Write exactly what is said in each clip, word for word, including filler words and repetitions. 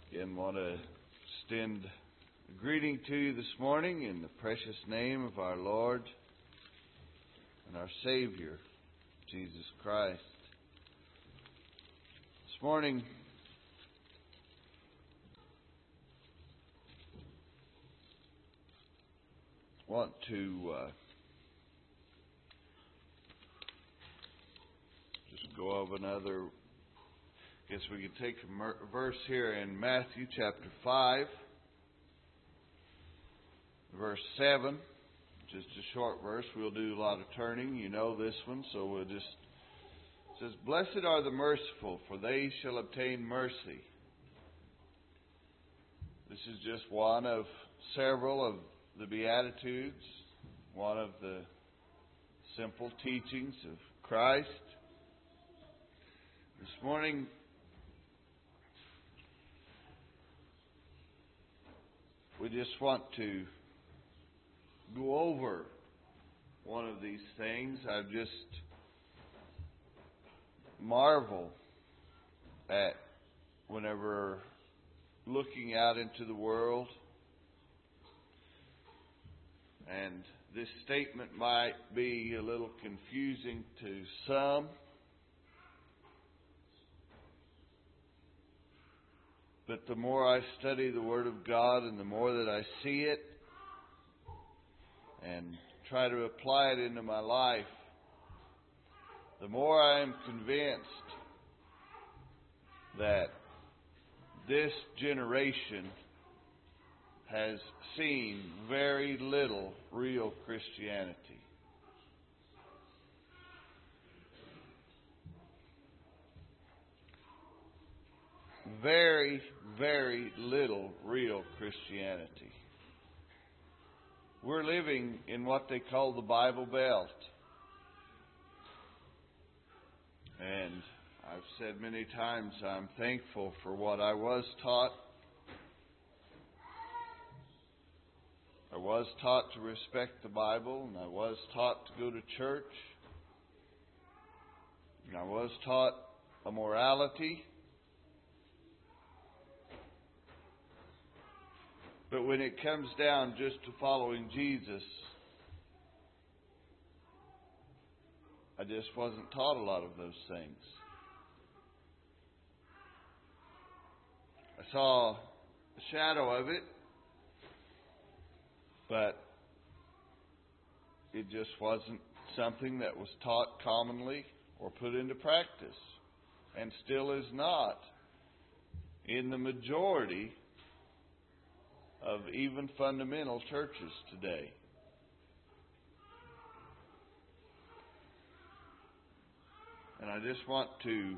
Again, want to extend a greeting to you this morning in the precious name of our Lord and our Savior, Jesus Christ. This morning, I want to uh, just go over another. I guess we could take a verse here in Matthew chapter five, verse seven. Just a short verse. We'll do a lot of turning. You know this one, so we'll just. It says, "Blessed are the merciful, for they shall obtain mercy." This is just one of several of the Beatitudes, one of the simple teachings of Christ. This morning, we just want to go over one of these things. I just marvel at whenever looking out into the world, and this statement might be a little confusing to some. But the more I study the Word of God and the more that I see it and try to apply it into my life, the more I am convinced that this generation has seen very little real Christianity. Very, very little real Christianity. We're living in what they call the Bible Belt. And I've said many times I'm thankful for what I was taught. I was taught to respect the Bible, and I was taught to go to church. And I was taught a morality. But when it comes down just to following Jesus, I just wasn't taught a lot of those things. I saw a shadow of it, but it just wasn't something that was taught commonly or put into practice, and still is not in the majority of even fundamental churches today. And I just want to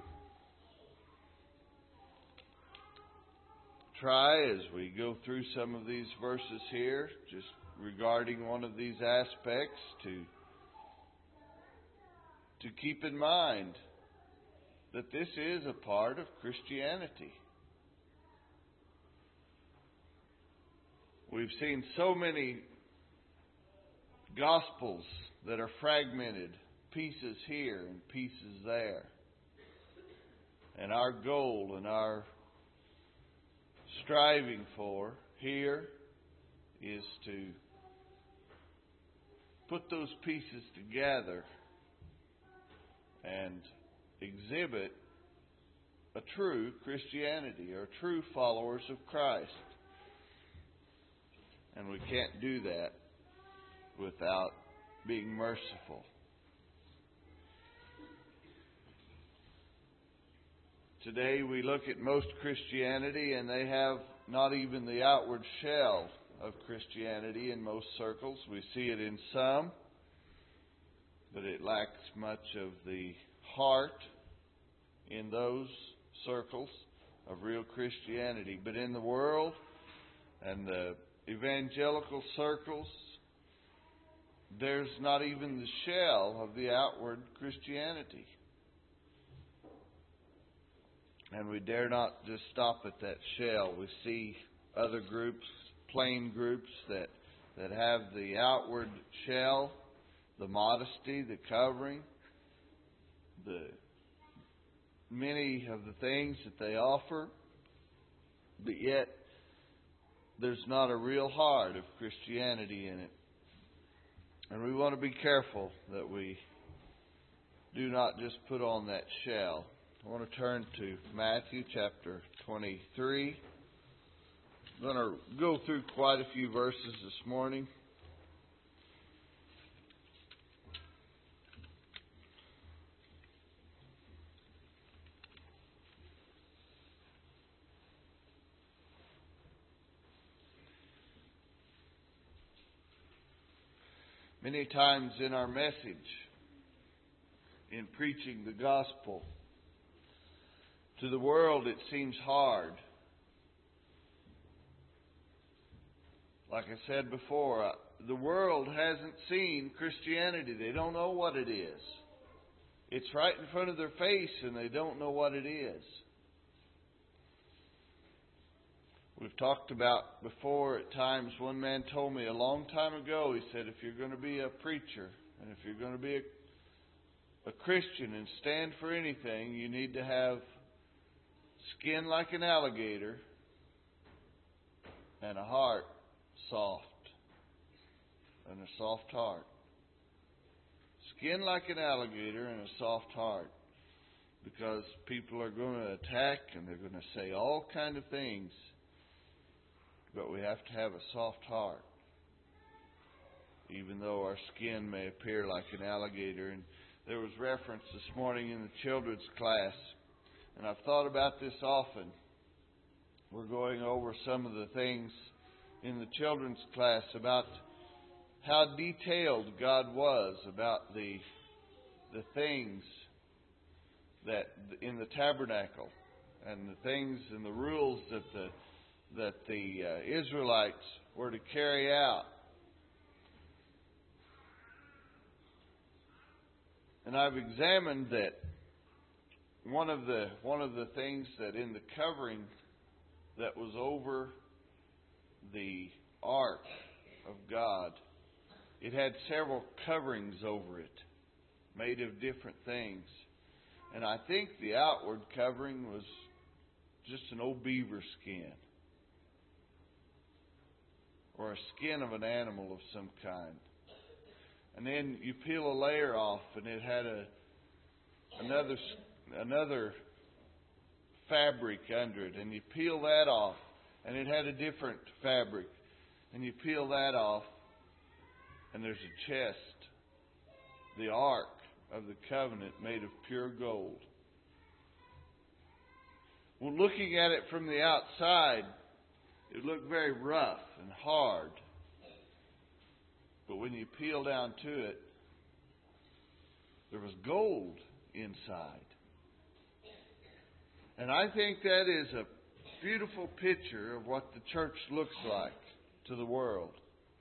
try, as we go through some of these verses here, just regarding one of these aspects, to to keep in mind that this is a part of Christianity. We've seen so many gospels that are fragmented, pieces here and pieces there. And our goal and our striving for here is to put those pieces together and exhibit a true Christianity or true followers of Christ. And we can't do that without being merciful. Today we look at most Christianity, and they have not even the outward shell of Christianity in most circles. We see it in some, but it lacks much of the heart in those circles of real Christianity. But in the world and the evangelical circles, there's not even the shell of the outward Christianity. And we dare not just stop at that shell. We see other groups, plain groups, that, that have the outward shell, the modesty, the covering, the many of the things that they offer, but yet there's not a real heart of Christianity in it. And we want to be careful that we do not just put on that shell. I want to turn to Matthew chapter twenty-three. I'm going to go through quite a few verses this morning. Many times in our message, in preaching the gospel, to the world it seems hard. Like I said before, the world hasn't seen Christianity. They don't know what it is. It's right in front of their face and they don't know what it is. We've talked about before at times, one man told me a long time ago, he said, if you're going to be a preacher and if you're going to be a, a Christian and stand for anything, you need to have skin like an alligator and a heart soft, and a soft heart. Skin like an alligator and a soft heart, because people are going to attack and they're going to say all kind of things, but we have to have a soft heart, even though our skin may appear like an alligator. And there was reference this morning in the children's class, and I've thought about this often. We're going over some of the things in the children's class about how detailed God was about the the things that in the tabernacle and the things and the rules that the that the uh, Israelites were to carry out. And I've examined that one of the one of the things that in the covering that was over the ark of God, it had several coverings over it, made of different things. And I think the outward covering was just an old beaver skin, or a skin of an animal of some kind. And then you peel a layer off, and it had a another another fabric under it, and you peel that off, and it had a different fabric, and you peel that off, and there's a chest, the ark of the covenant made of pure gold. Well, looking at it from the outside, it looked very rough and hard. But when you peel down to it, there was gold inside. And I think that is a beautiful picture of what the church looks like to the world.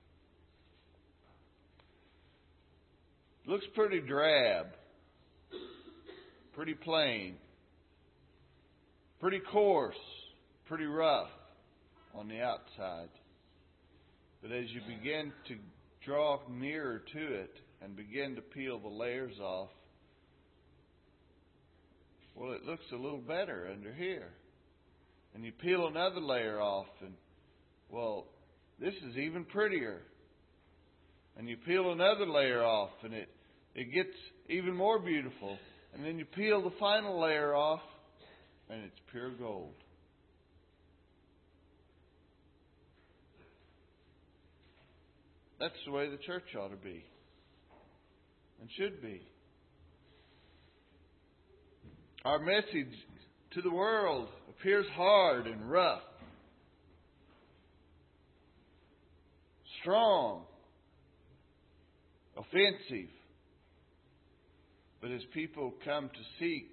It looks pretty drab, pretty plain, pretty coarse, pretty rough on the outside. But as you begin to draw nearer to it and begin to peel the layers off, well, it looks a little better under here. And you peel another layer off, and, well, this is even prettier. And you peel another layer off, and it, it gets even more beautiful. And then you peel the final layer off, and it's pure gold. That's the way the church ought to be, and should be. Our message to the world appears hard and rough, strong, offensive. But as people come to seek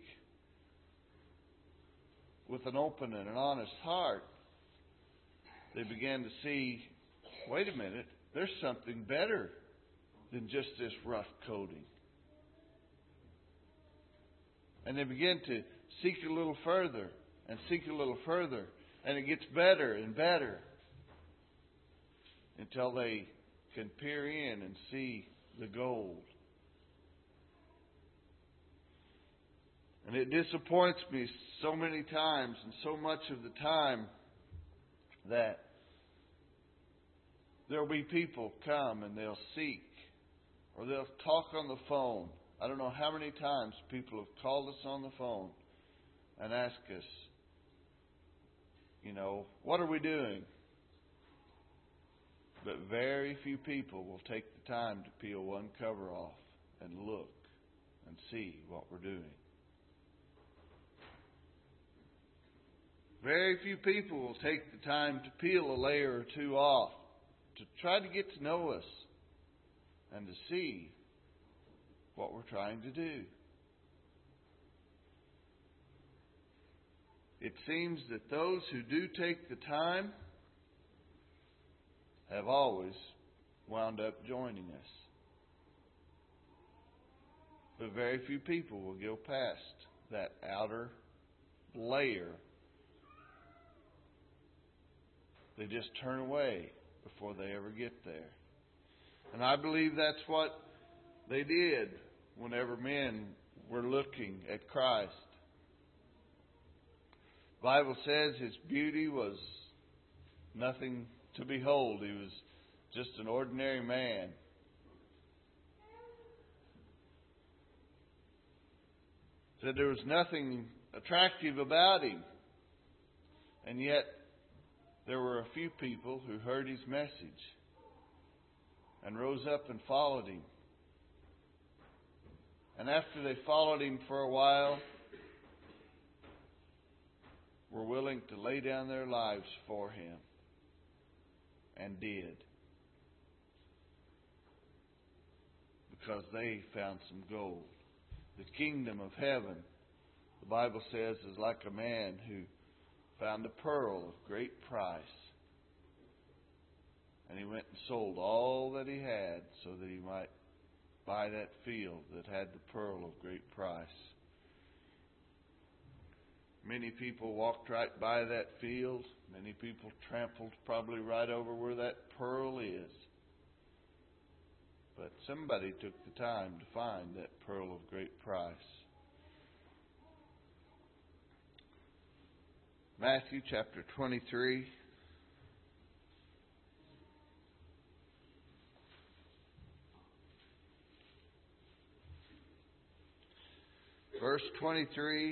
with an open and an honest heart, they begin to see, wait a minute, there's something better than just this rough coating. And they begin to seek a little further and seek a little further. And it gets better and better until they can peer in and see the gold. And it disappoints me so many times, and so much of the time that there will be people come and they'll seek, or they'll talk on the phone. I don't know how many times people have called us on the phone and asked us, you know, what are we doing? But very few people will take the time to peel one cover off and look and see what we're doing. Very few people will take the time to peel a layer or two off to try to get to know us and to see what we're trying to do. It seems that those who do take the time have always wound up joining us. But very few people will go past that outer layer. They just turn away before they ever get there. And I believe that's what they did whenever men were looking at Christ. The Bible says His beauty was nothing to behold. He was just an ordinary man. Said there was nothing attractive about Him. And yet there were a few people who heard His message and rose up and followed Him. And after they followed Him for a while, were willing to lay down their lives for Him. And did. Because they found some gold. The kingdom of heaven, the Bible says, is like a man who found a pearl of great price. And he went and sold all that he had so that he might buy that field that had the pearl of great price. Many people walked right by that field. Many people trampled probably right over where that pearl is. But somebody took the time to find that pearl of great price. Matthew chapter twenty-three. Verse twenty-three.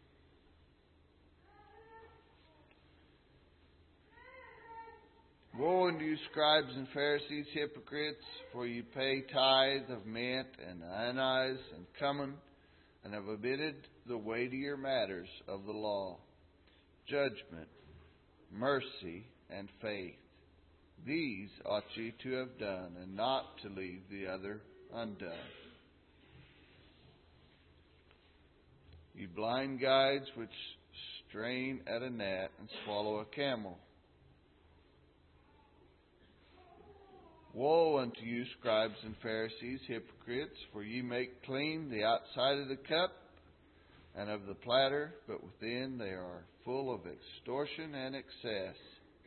Woe unto you, scribes and Pharisees, hypocrites, for you pay tithe of mint and anise and cumin, and have omitted the weightier matters of the law, judgment, mercy, and faith. These ought ye to have done, and not to leave the other undone. You blind guides which strain at a gnat and swallow a camel. Woe unto you, scribes and Pharisees, hypocrites, for ye make clean the outside of the cup and of the platter, but within they are full of extortion and excess.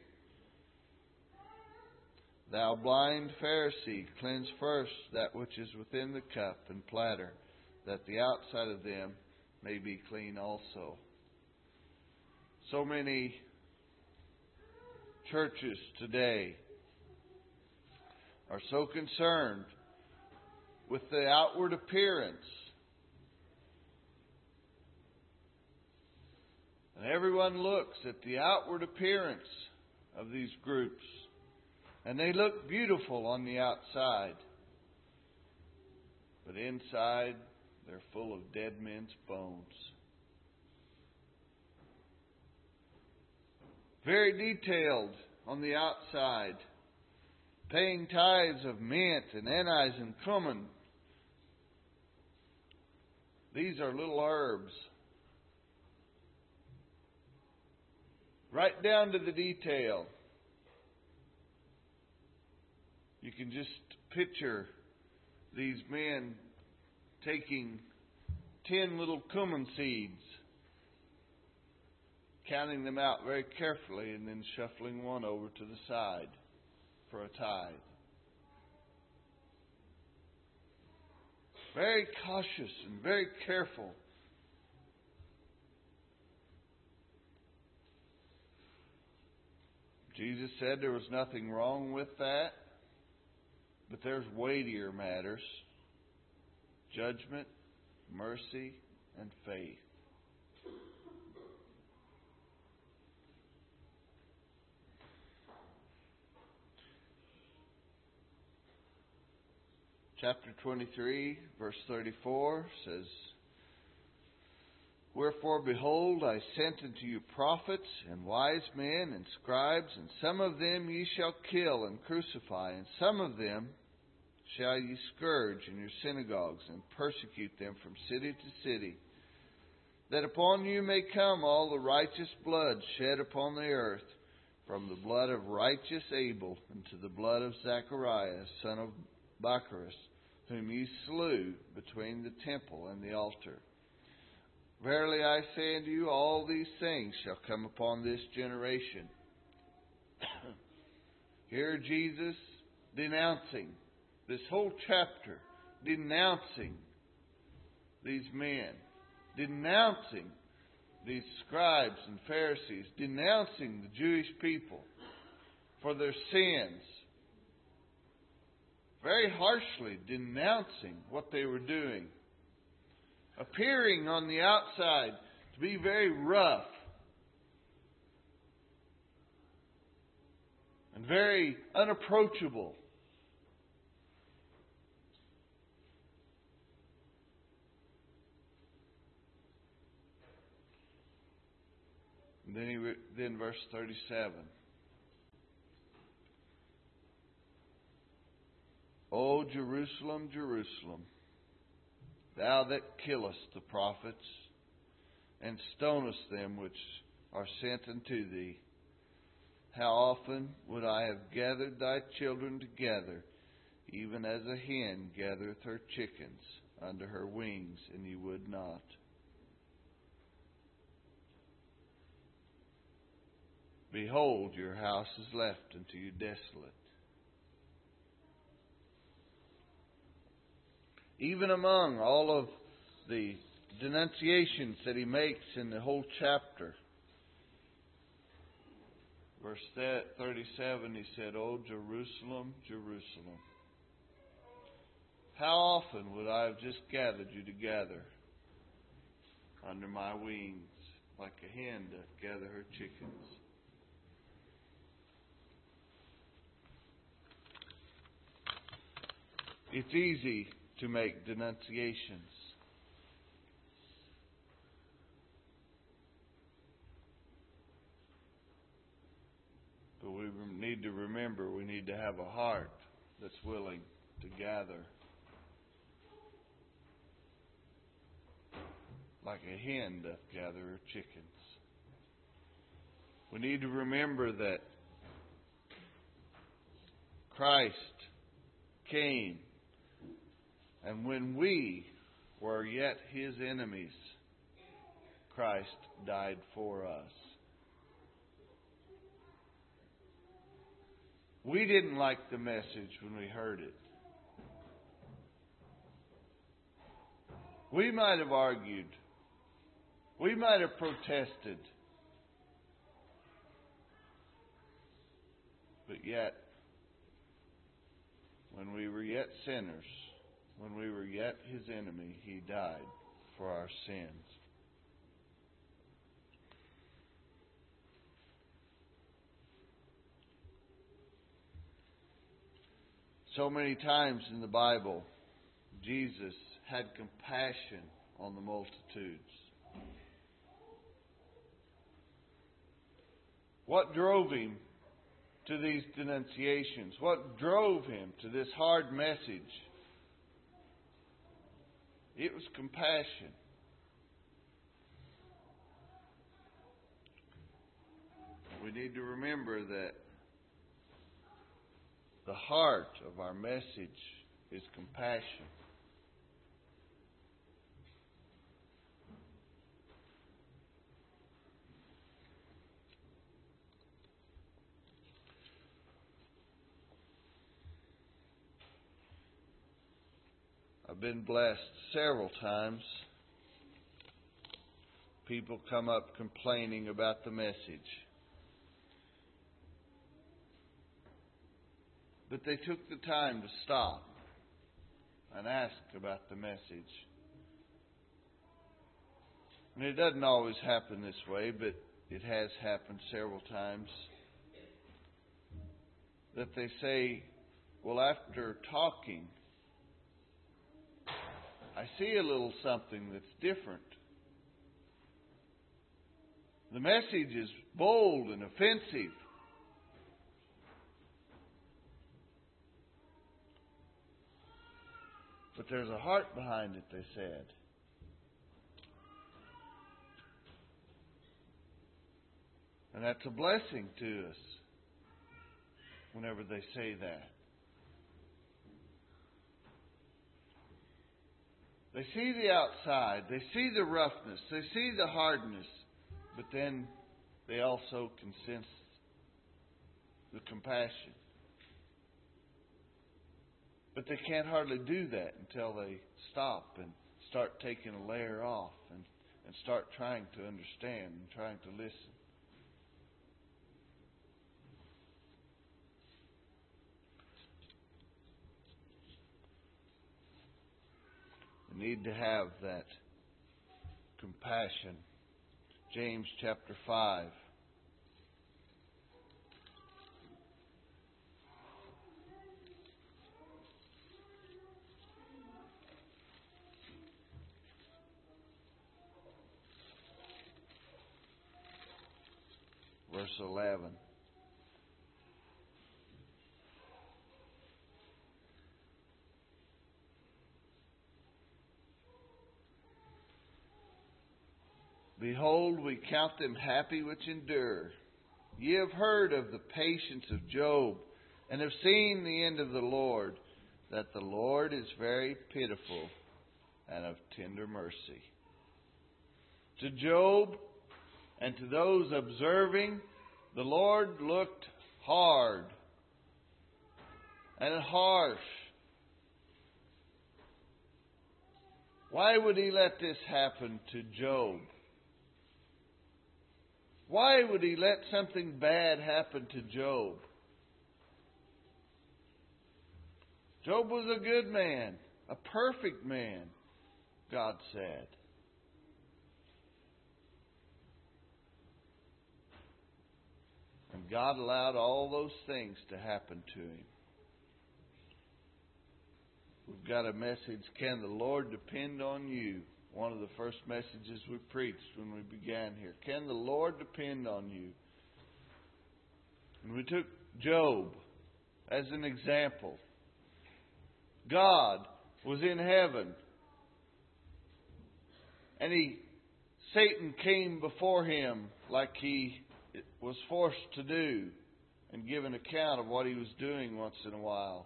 Thou blind Pharisee, cleanse first that which is within the cup and platter, that the outside of them may be clean also. So many churches today are so concerned with the outward appearance. And everyone looks at the outward appearance of these groups. And they look beautiful on the outside. But inside, they're full of dead men's bones. Very detailed on the outside. Paying tithes of mint and anise and cumin. These are little herbs. Right down to the detail. You can just picture these men taking ten little cumin seeds, counting them out very carefully, and then shuffling one over to the side for a tithe. Very cautious and very careful. Jesus said there was nothing wrong with that, but there's weightier matters: judgment, mercy, and faith. Chapter twenty-three, verse thirty-four says, "Wherefore, behold, I sent unto you prophets and wise men and scribes, and some of them ye shall kill and crucify, and some of them shall ye scourge in your synagogues, and persecute them from city to city, that upon you may come all the righteous blood shed upon the earth, from the blood of righteous Abel unto the blood of Zacharias, son of Barachias, whom ye slew between the temple and the altar. Verily I say unto you, all these things shall come upon this generation." Here Jesus denouncing, this whole chapter, denouncing these men, denouncing these scribes and Pharisees, denouncing the Jewish people for their sins, very harshly denouncing what they were doing, appearing on the outside to be very rough and very unapproachable. And then he then verse thirty-seven. "O Jerusalem, Jerusalem, thou that killest the prophets, and stonest them which are sent unto thee, how often would I have gathered thy children together, even as a hen gathereth her chickens under her wings, and ye would not. Behold, your house is left unto you desolate." Even among all of the denunciations that he makes in the whole chapter, verse thirty-seven, he said, "O Jerusalem, Jerusalem, how often would I have just gathered you together under my wings, like a hen doth gather her chickens." It's easy to make denunciations. But we need to remember we need to have a heart that's willing to gather. Like a hen doth gather her chickens. We need to remember that Christ came, and when we were yet His enemies, Christ died for us. We didn't like the message when we heard it. We might have argued. We might have protested. But yet, when we were yet sinners, when we were yet His enemy, He died for our sins. So many times in the Bible, Jesus had compassion on the multitudes. What drove Him to these denunciations? What drove Him to this hard message? It was compassion. We need to remember that the heart of our message is compassion. I've been blessed several times. People come up complaining about the message. But they took the time to stop and ask about the message. And it doesn't always happen this way, but it has happened several times. That they say, well, after talking, I see a little something that's different. The message is bold and offensive. But there's a heart behind it, they said. And that's a blessing to us whenever they say that. They see the outside, they see the roughness, they see the hardness, but then they also can sense the compassion. But they can't hardly do that until they stop and start taking a layer off and, and start trying to understand and trying to listen. We need to have that compassion. James chapter five. Verse eleven. Behold, we count them happy which endure. Ye have heard of the patience of Job, and have seen the end of the Lord, that the Lord is very pitiful and of tender mercy. To Job and to those observing, the Lord looked hard and harsh. Why would He let this happen to Job? Why would He let something bad happen to Job? Job was a good man, a perfect man, God said. And God allowed all those things to happen to him. We've got a message, Can the Lord Depend on You? One of the first messages we preached when we began here. Can the Lord depend on you? And we took Job as an example. God was in heaven. And he, Satan came before him like he was forced to do and give an account of what he was doing once in a while.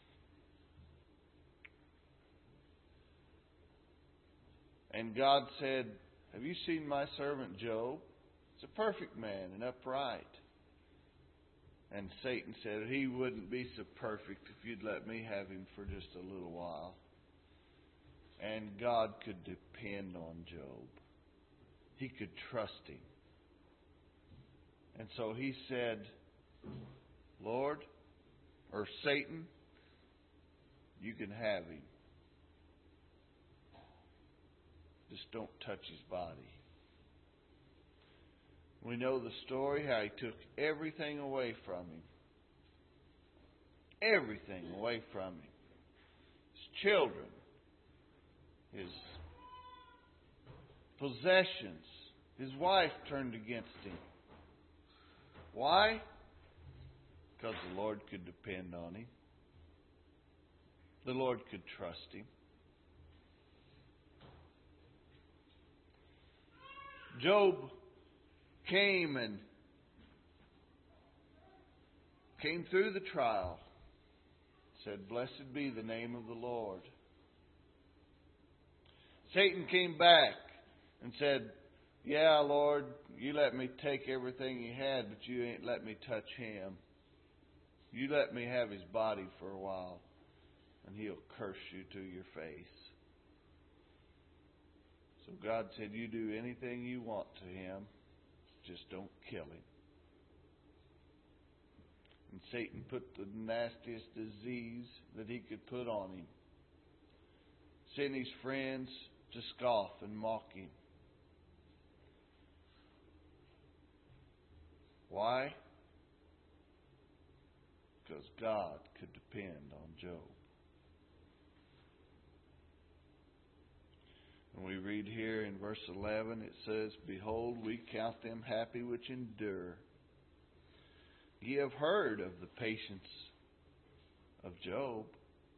And God said, have you seen my servant Job? He's a perfect man and upright. And Satan said, he wouldn't be so perfect if you'd let me have him for just a little while. And God could depend on Job. He could trust him. And so he said, Lord, or Satan, you can have him. Just don't touch his body. We know the story, how he took everything away from him. Everything away from him. His children, his possessions. His wife turned against him. Why? Because the Lord could depend on him. The Lord could trust him. Job came and came through the trial. Said, blessed be the name of the Lord. Satan came back and said, yeah, Lord, you let me take everything he had, but you ain't let me touch him. You let me have his body for a while, and he'll curse you to your face. So God said, you do anything you want to him, just don't kill him. And Satan put the nastiest disease that he could put on him. Sent his friends to scoff and mock him. Why? Because God could depend on Job. And we read here in verse eleven, it says, Behold, we count them happy which endure. Ye have heard of the patience of Job,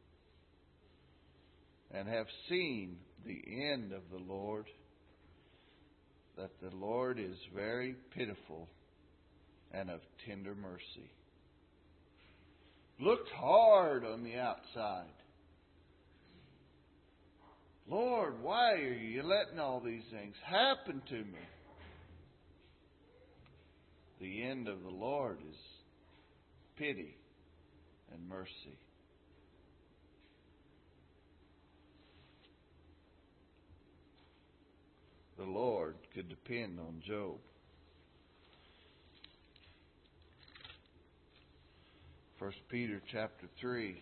and have seen the end of the Lord, that the Lord is very pitiful and of tender mercy. Looked hard on the outside. Lord, why are you letting all these things happen to me? The end of the Lord is pity and mercy. The Lord could depend on Job. First Peter chapter three.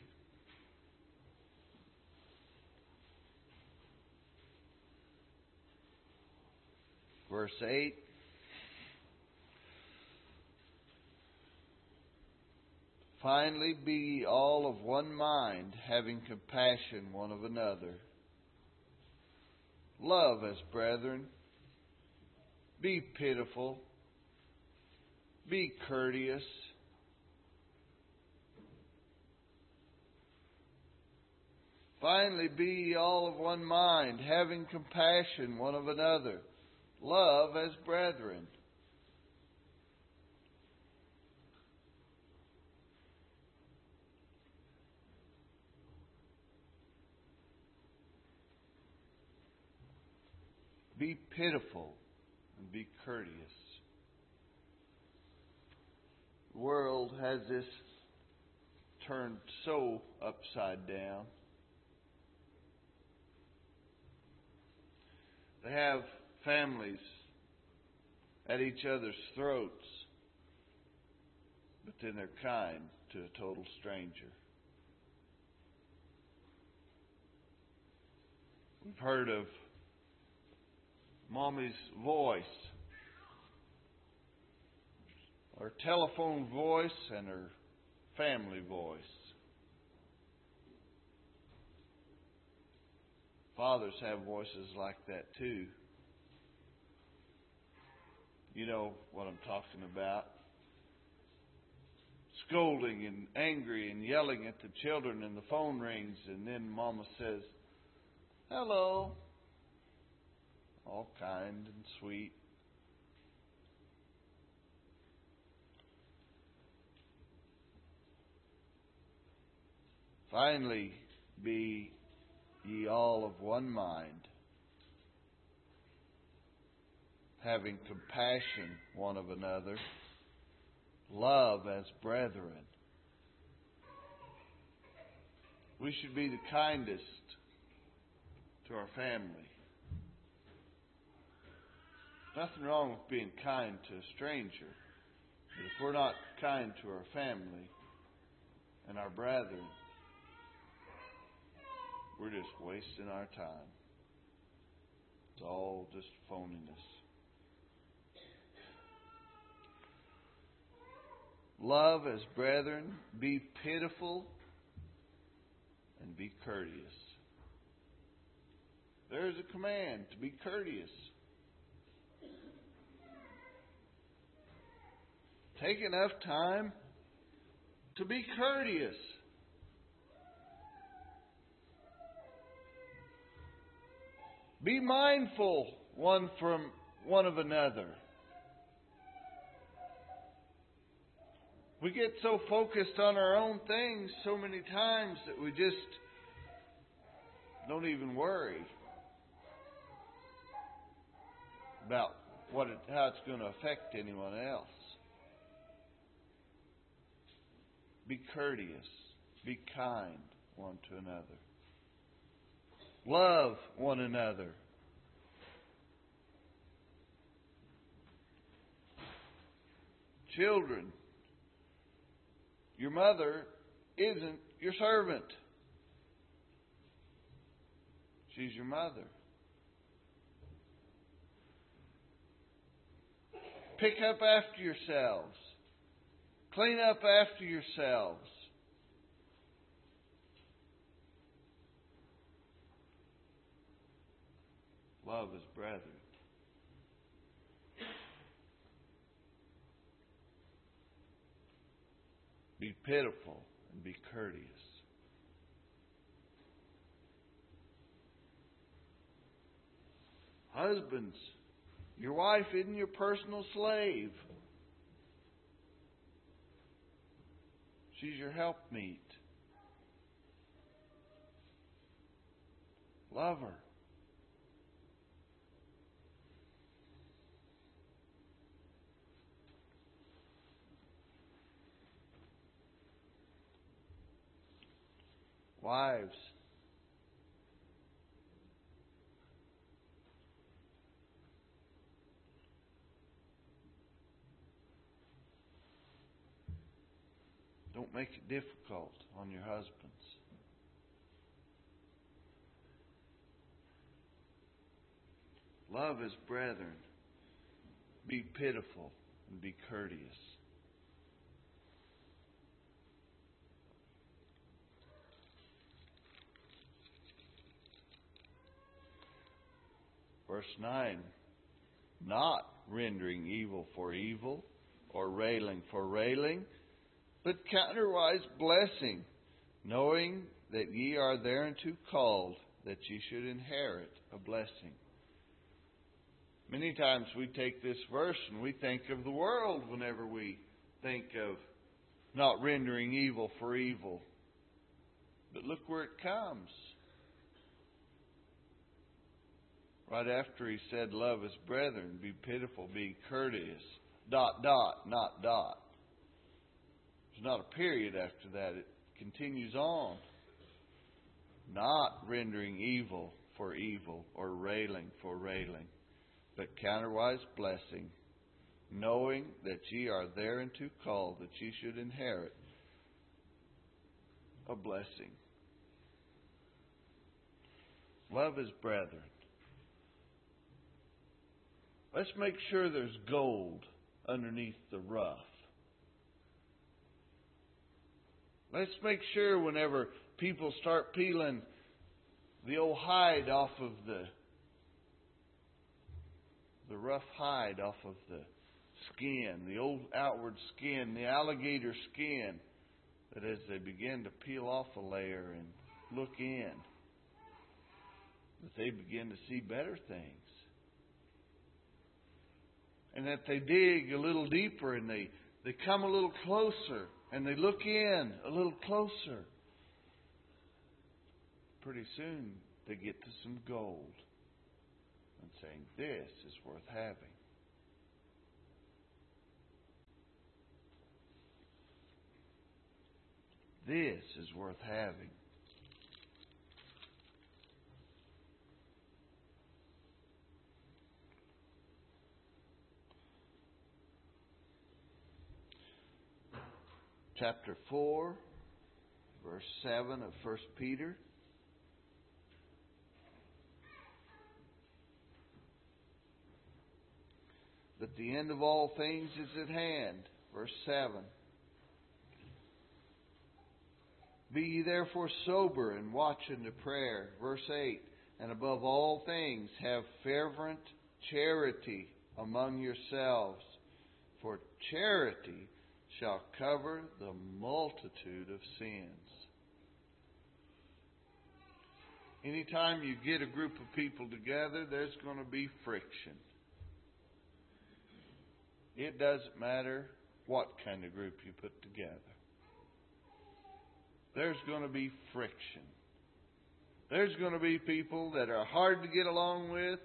Verse eight. Finally, be ye all of one mind, having compassion one of another. Love as brethren. Be pitiful. Be courteous. Finally, be ye all of one mind, having compassion one of another. Love as brethren. Be pitiful and be courteous. The world has this turned so upside down. They have families at each other's throats, but then they're kind to a total stranger. We've heard of Mommy's voice, her telephone voice, and her family voice. Fathers have voices like that too. You know what I'm talking about. Scolding and angry and yelling at the children, and the phone rings, and then Mama says, "Hello." All kind and sweet. Finally, be ye all of one mind, having compassion one of another, love as brethren. We should be the kindest to our family. Nothing wrong with being kind to a stranger. But if we're not kind to our family and our brethren, we're just wasting our time. It's all just phoniness. Love as brethren, be pitiful, and be courteous. There's a command to be courteous. Take enough time to be courteous. Be mindful one from one of another. We get so focused on our own things so many times that we just don't even worry about what it, how it's going to affect anyone else. Be courteous. Be kind one to another. Love one another. Children, Your mother isn't your servant. She's your mother. Pick up after yourselves. Clean up after yourselves. Love as brethren. Be pitiful and be courteous. Husbands, your wife isn't your personal slave. She's your helpmeet. Love her. Wives, don't make it difficult on your husbands. Love as brethren. Be pitiful and be courteous. Verse nine, not rendering evil for evil or railing for railing, but counterwise blessing, knowing that ye are thereunto called, that ye should inherit a blessing. Many times we take this verse and we think of the world whenever we think of not rendering evil for evil. But look where it comes. Right after he said, love as brethren, be pitiful, be courteous, dot, dot, not dot. There's not a period after that. It continues on. Not rendering evil for evil or railing for railing, but counterwise blessing, knowing that ye are thereunto called, that ye should inherit a blessing. Love as brethren. Let's make sure there's gold underneath the rough. Let's make sure whenever people start peeling the old hide off of the the rough hide off of the skin, the old outward skin, the alligator skin, that as they begin to peel off a layer and look in, that they begin to see better things. And that they dig a little deeper and they, they come a little closer and they look in a little closer. Pretty soon they get to some gold and saying, this is worth having. This is worth having. Chapter four, verse seven of First Peter. But the end of all things is at hand. Verse seven. Be ye therefore sober and watch unto prayer. Verse eight. And above all things have fervent charity among yourselves, for charity shall cover the multitude of sins. Anytime you get a group of people together, there's going to be friction. It doesn't matter what kind of group you put together. There's going to be friction. There's going to be people that are hard to get along with.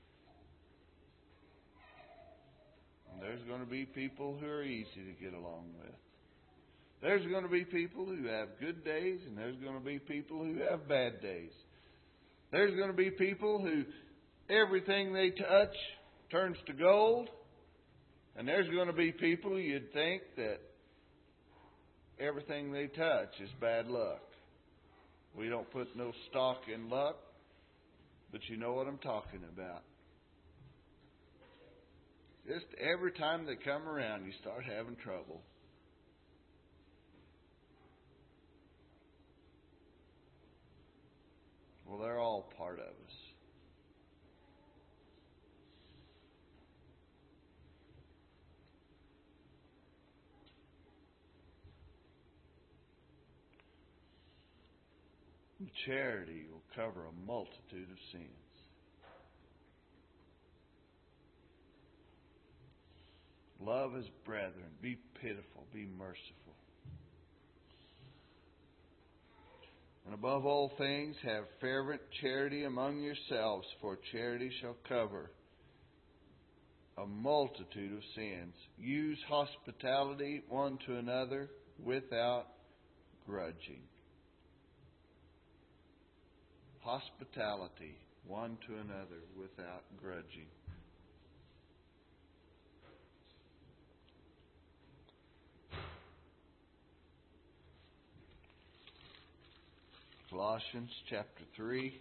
And there's going to be people who are easy to get along with. There's going to be people who have good days, and there's going to be people who have bad days. There's going to be people who everything they touch turns to gold. And there's going to be people you'd think that everything they touch is bad luck. We don't put no stock in luck, but you know what I'm talking about. Just every time they come around, you start having trouble. Well, they're all part of us. Charity will cover a multitude of sins. Love as brethren. Be pitiful. Be merciful. And above all things, have fervent charity among yourselves, for charity shall cover a multitude of sins. Use hospitality one to another without grudging. Hospitality one to another without grudging. Colossians chapter three.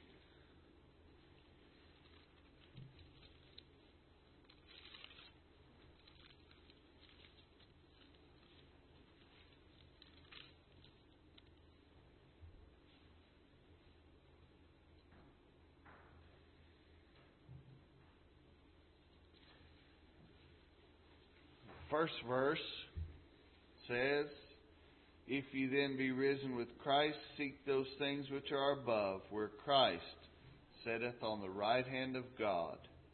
First verse says, if ye then be risen with Christ, seek those things which are above, where Christ sitteth on the right hand of God.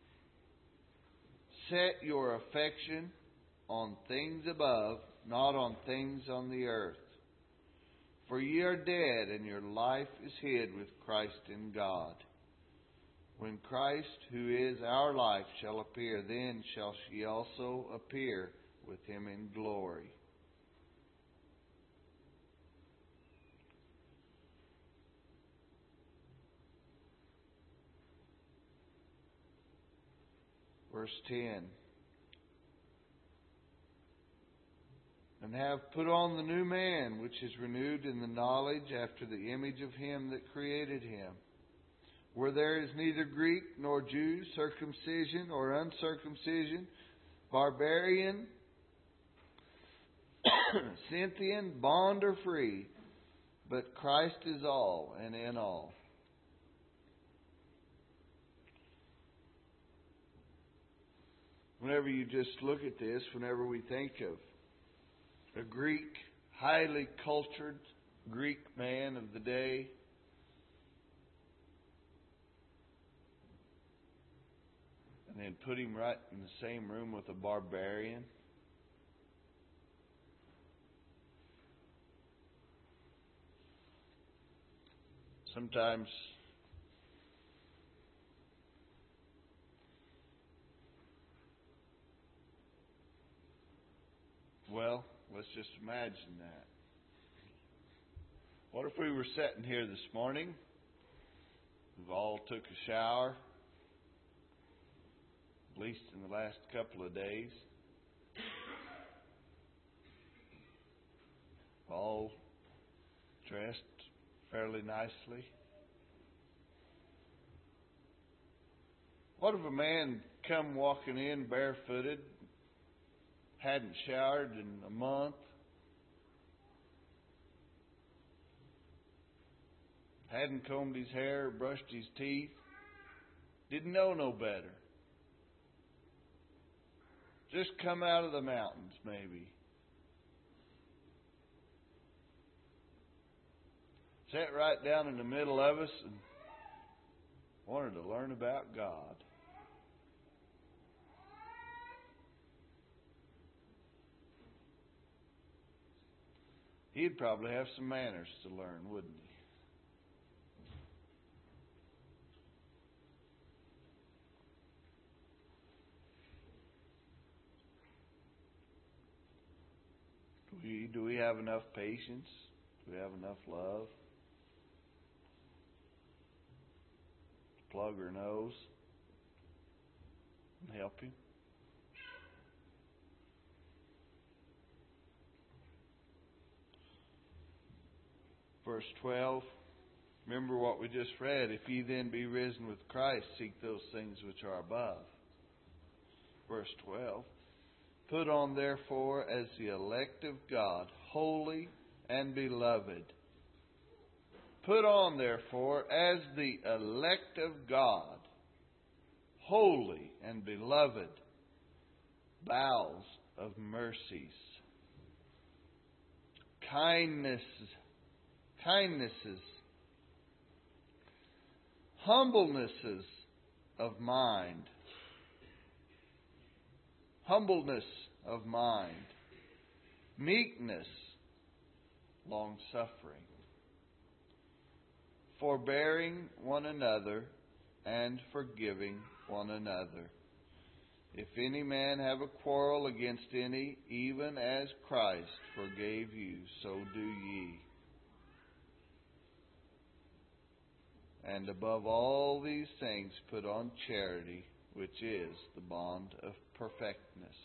Set your affection on things above, not on things on the earth. For ye are dead, and your life is hid with Christ in God. When Christ, who is our life, shall appear, then shall ye also appear with Him in glory. Verse ten. And have put on the new man, which is renewed in the knowledge after the image of Him that created him, where there is neither Greek nor Jew, circumcision or uncircumcision, barbarian, Scythian, bond or free, but Christ is all and in all. Whenever you just look at this, whenever we think of a Greek, highly cultured Greek man of the day, and then put him right in the same room with a barbarian, sometimes well, let's just imagine that. What if we were sitting here this morning? We've all took a shower, at least in the last couple of days. All dressed fairly nicely. What if a man come walking in barefooted, hadn't showered in a month, hadn't combed his hair, brushed his teeth, didn't know no better. Just come out of the mountains, maybe. Sat right down in the middle of us and wanted to learn about God. He'd probably have some manners to learn, wouldn't he? Do we, do we have enough patience? Do we have enough love to plug her nose and help him? verse twelve. Remember what we just read. If ye then be risen with Christ, seek those things which are above. Verse twelve. Put on therefore as the elect of God, holy and beloved. Put on therefore as the elect of God, holy and beloved, bowels of mercies, kindness, kindnesses, humblenesses of mind, humbleness of mind, meekness, long-suffering, forbearing one another and forgiving one another. If any man have a quarrel against any, even as Christ forgave you, so do ye. And above all these things put on charity, which is the bond of perfectness.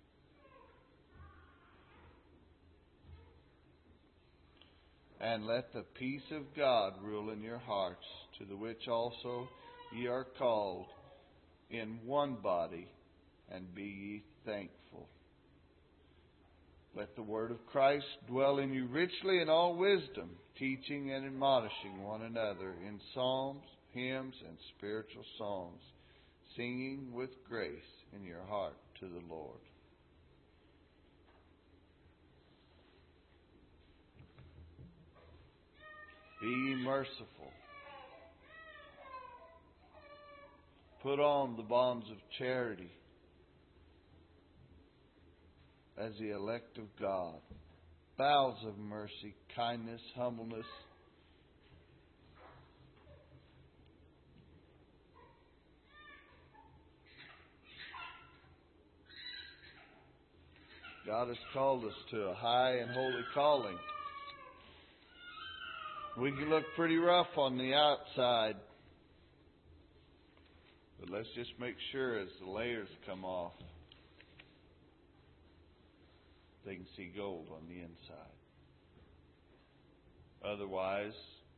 And let the peace of God rule in your hearts, to the which also ye are called in one body, and be ye thankful. Let the word of Christ dwell in you richly in all wisdom, teaching and admonishing one another in psalms, hymns, and spiritual songs, singing with grace in your heart to the Lord. Be ye merciful. Put on the bonds of charity as the elect of God. Bowels of mercy, kindness, humbleness. God has called us to a high and holy calling. We can look pretty rough on the outside, but let's just make sure as the layers come off, they can see gold on the inside. Otherwise,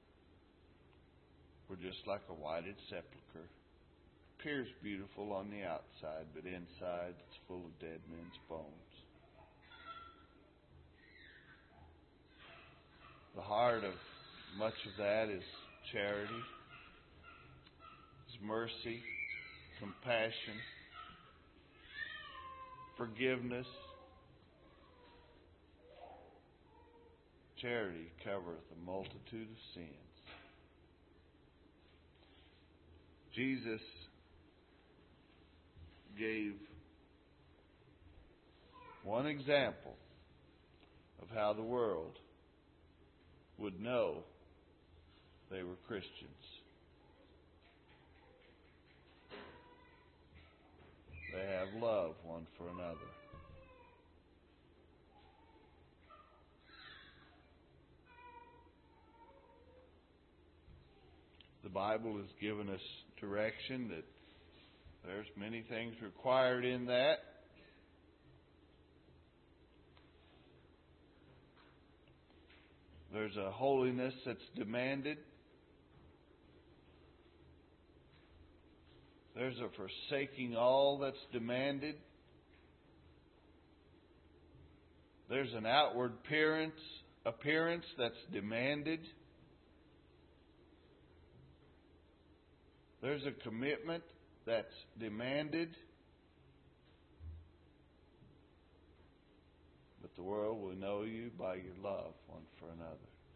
we're just like a whited sepulchre. Appears beautiful on the outside, but inside it's full of dead men's bones. The heart of much of that is charity, is mercy, compassion, forgiveness. Charity covereth a multitude of sins. Jesus gave one example of how the world would know they were Christians. They have love one for another. The Bible has given us direction that there's many things required in that. There's a holiness that's demanded. There's a forsaking all that's demanded. There's an outward appearance, appearance that's demanded. There's a commitment that's demanded. But the world will know you by your love one for another.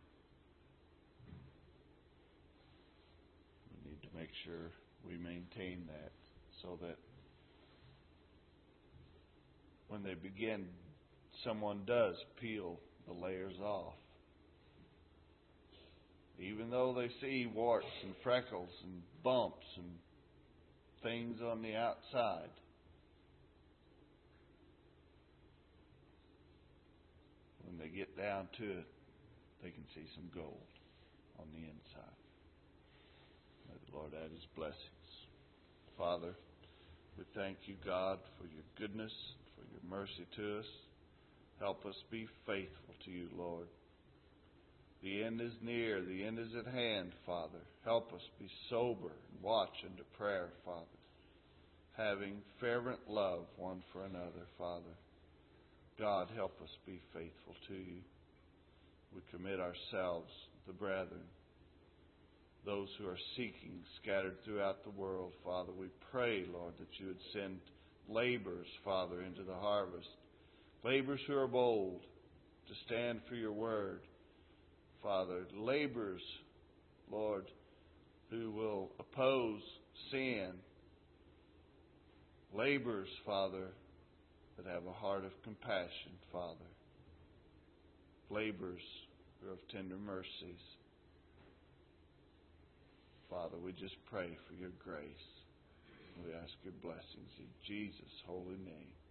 We need to make sure we maintain that so that when they begin, someone does peel the layers off. Even though they see warts and freckles and bumps and things on the outside, when they get down to it, they can see some gold on the inside. May the Lord add His blessings. Father, we thank you, God, for your goodness, for your mercy to us. Help us be faithful to you, Lord. The end is near. The end is at hand, Father. Help us be sober and watch unto prayer, Father. Having fervent love one for another, Father. God, help us be faithful to you. We commit ourselves, the brethren, those who are seeking scattered throughout the world, Father. We pray, Lord, that you would send laborers, Father, into the harvest. Laborers who are bold to stand for your word, Father. Laborers, Lord, who will oppose sin. Laborers, Father, that have a heart of compassion, Father. Laborers who are of tender mercies. Father, we just pray for your grace. We ask your blessings in Jesus' holy name.